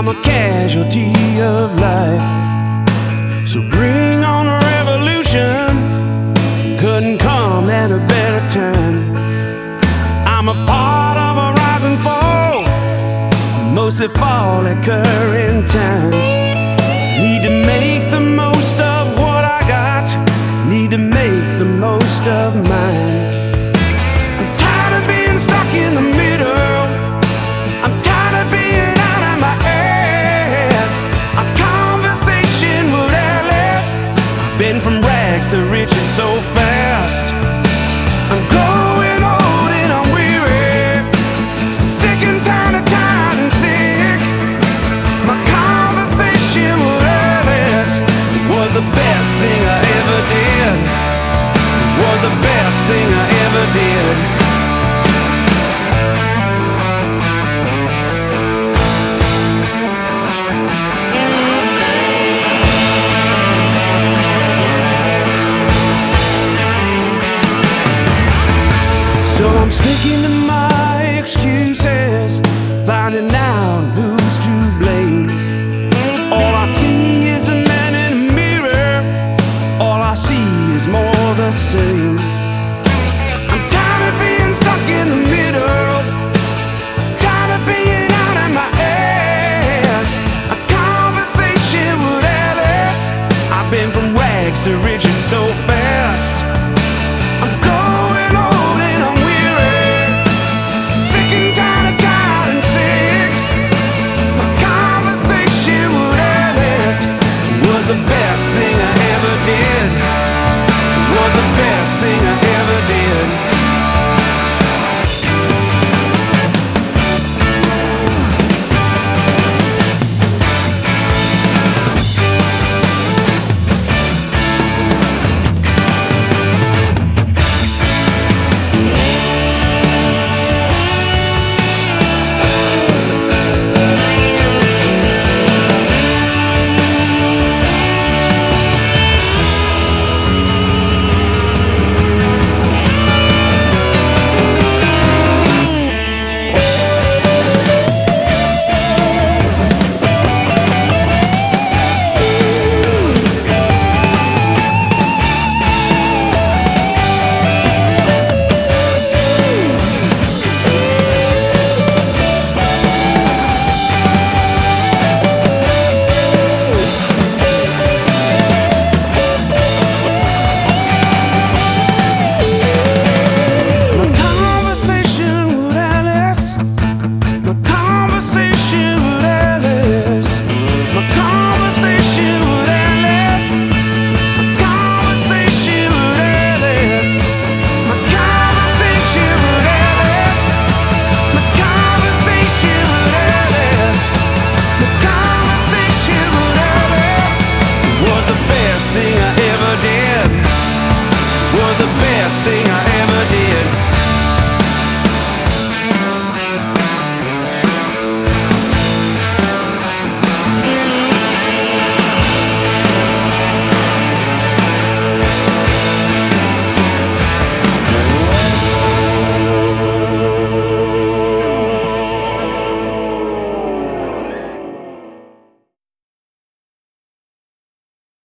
I'm a casualty of life. So bring on a revolution. Couldn't come at a better time. I'm a part of a rise and fall, mostly fall occurring times. Need to make the most of what I got. Need to make the most of mine. I'm tired of being stuck in the middle. I'm tired of being out of my ass. A conversation would outlast. Been from rags to riches so fast. I'm growing old and I'm weary, sick and tired of tired and sick. My conversation would outlast. It was the best thing I ever did. It was the best thing I ever did. So I'm sticking to my excuses, finding out who's to blame. All I see is a man in a mirror. All I see is more the same.